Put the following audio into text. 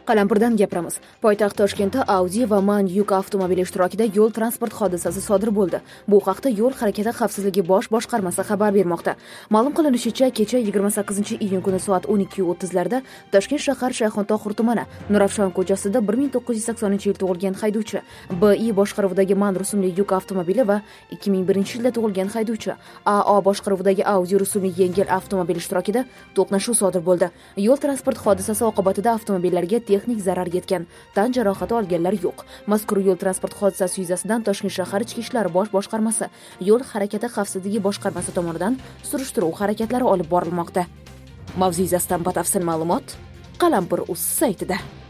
Qalampirdan gapiramiz. Poytaxt Toshkentda Audi va MAN yuk avtomobili ishtirokida yo'l transport hodisasi sodir bo'ldi. Bu haqda Yo'l harakati xavfsizligi bosh boshqarmasi xabar bermoqda. Ma'lum qilinishicha, kecha 28-iyun kuni soat 12:30 larda Toshkent shahar Shayxontohur tumani Nurafshon ko'chasida 1980-yil tug'ilgan haydovchi, BI boshqaruvidagi MAN rusumli yuk avtomobili va 2001-yilda tug'ilgan haydovchi, AA boshqaruvidagi Audi rusumli yengil avtomobil ishtirokida to'qnashuv sodir bo'ldi. Yo'l transport hodisasi oqibatida avtomobillarga texnik zarar yetgan, tan jarohati olganlar yo'q. Mazkur yo'l transport hodisasi yuzasidan Toshkent shahar Ichki ishlar bosh boshqarmasi, Yo'l harakati xavfsizligi boshqarmasi tomonidan surishtiruv harakatlari olib borilmoqda. Mavzu yuzasidan batafsil ma'lumot Qalampir.uz saytida.